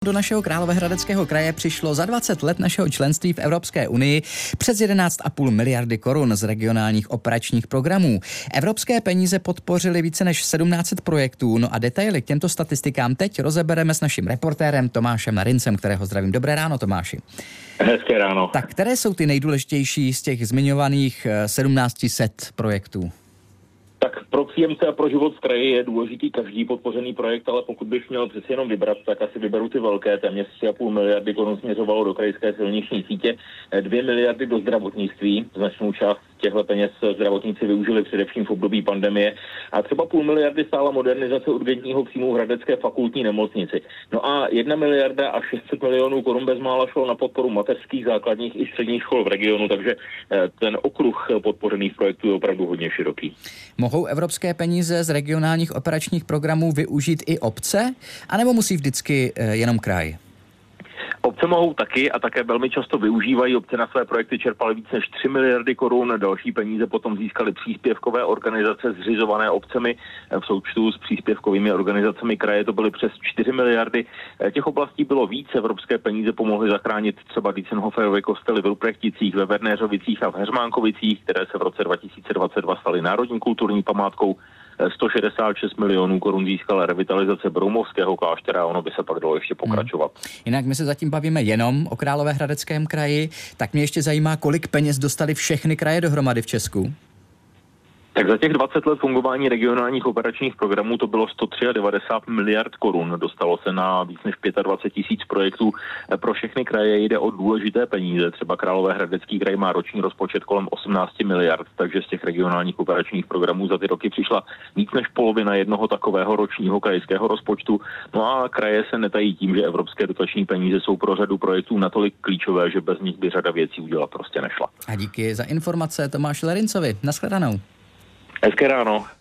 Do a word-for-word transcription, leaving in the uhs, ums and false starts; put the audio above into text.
Do našeho Královéhradeckého kraje přišlo za dvacet let našeho členství v Evropské unii přes jedenáct a půl miliardy korun z regionálních operačních programů. Evropské peníze podpořily více než sedmnáct set projektů, no a detaily k těmto statistikám teď rozebereme s naším reportérem Tomášem Narincem, kterého zdravím. Dobré ráno, Tomáši. Hezké ráno. Tak které jsou ty nejdůležitější z těch zmiňovaných sedmnáct set projektů? Tak pro příjemce a pro život v kraji je důležitý každý podpořený projekt, ale pokud bych měl přeci jenom vybrat, tak asi vyberu ty velké. Téměř tři a půl miliardy korun směřovalo do krajské silniční sítě, dvě miliardy do zdravotnictví. Značnou část těchto peněz zdravotníci využili především v období pandemie a třeba půl miliardy stála modernizace urgentního příjmu v hradecké fakultní nemocnici. No a jedna miliarda a šest set milionů korun bezmála šlo na podporu mateřských, základních i středních škol v regionu, takže ten okruh podpořených projektů je opravdu hodně široký. Mohou evropské peníze z regionálních operačních programů využít i obce, anebo musí vždycky jenom kraj? Obce mohou taky a také velmi často využívají. Obce na své projekty čerpaly více než tři miliardy korun. Další peníze potom získaly příspěvkové organizace zřizované obcemi. V součtu s příspěvkovými organizacemi kraje to byly přes čtyři miliardy. Těch oblastí bylo víc. Evropské peníze pomohly zachránit třeba Dietzenhoferovy kostely v Ruprechticích, ve Wernéřovicích a v Heřmánkovicích, které se v roce dva tisíce dvacet dva staly národní kulturní památkou. sto šedesát šest milionů korun získala revitalizace Broumovského kláštera, ono by se pak dalo ještě pokračovat. Hmm. Jinak my se zatím bavíme jenom o Královéhradeckém kraji, tak mě ještě zajímá, kolik peněz dostali všechny kraje dohromady v Česku? Tak za těch dvacet let fungování regionálních operačních programů to bylo sto devadesát tři miliard korun. Dostalo se na víc než dvacet pět tisíc projektů. Pro všechny kraje jde o důležité peníze. Třeba Královéhradecký kraj má roční rozpočet kolem osmnáct miliard, takže z těch regionálních operačních programů za ty roky přišla víc než polovina jednoho takového ročního krajského rozpočtu. No a kraje se netají tím, že evropské dotační peníze jsou pro řadu projektů natolik klíčové, že bez nich by řada věcí udělat prostě nešla. A díky za informace Tomáši Narincovi. Naschledanou. Hezké ráno.